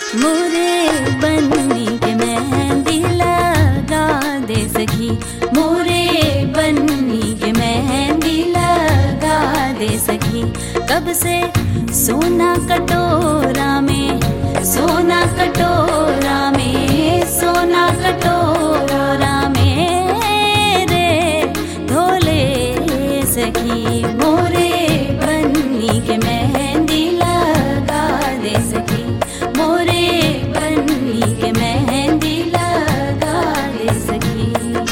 मोरे बन्नी के मेहंदी लगा दे सखी, मोरे बन्नी के मेहंदी लगा दे सखी। कब से सोना कटोरा में, सोना कटोरा में, सोना कटोरा में रे ढोले सखी, मोरे बन्नी के मेहंदी लगा दे सखी, मोरे बन्नी के मेहंदी लगा दे सखी।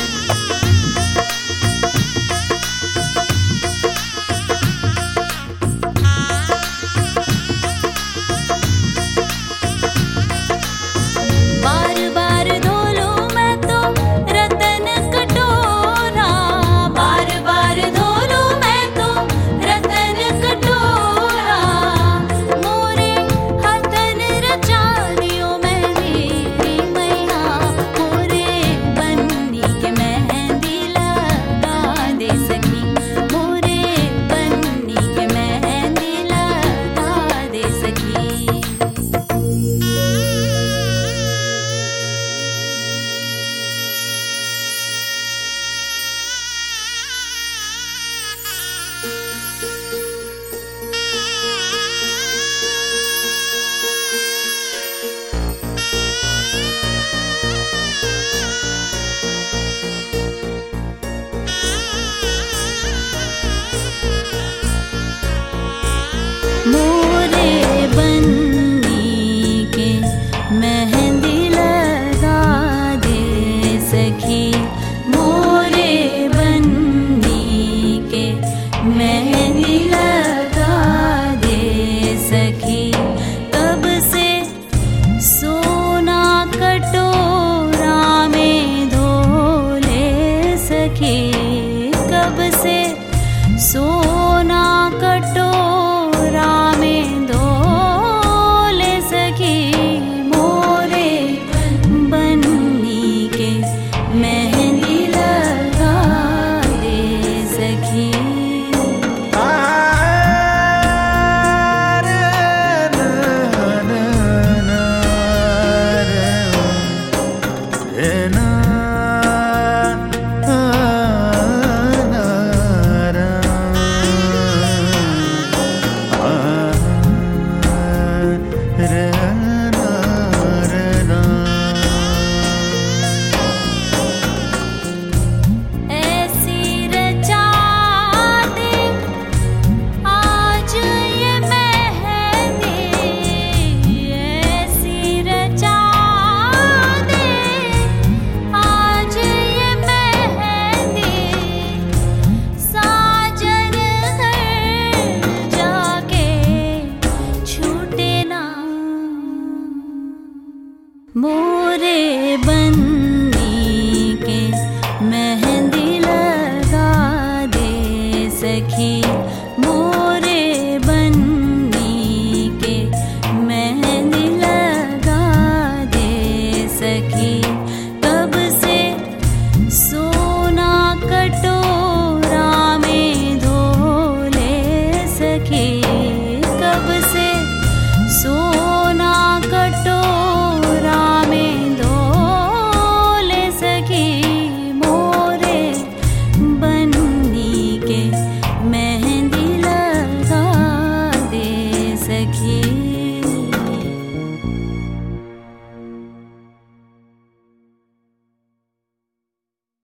बार बार धो लूं मैं तो रतन कटोरा, बार बार धो लूं मैं तो रतन कटोरा। मोरे हथन रचा दियो मेरी मैया, मोरे बन्नी के मेहंदी लगा दे सखी, मोरे बन्नी के मेहंदी लगा दे सखी। मोरे बन्नी के मेहंदी लगा दे सखी, मोरे बन्नी के मेहंदी लगा दे सखी। कब से सोना कटोरा में धोले सखी, कब से सोना कटोरा में धोले सखी, मोरे बन्नी के मेहंदी लगा दे सखी। मोरे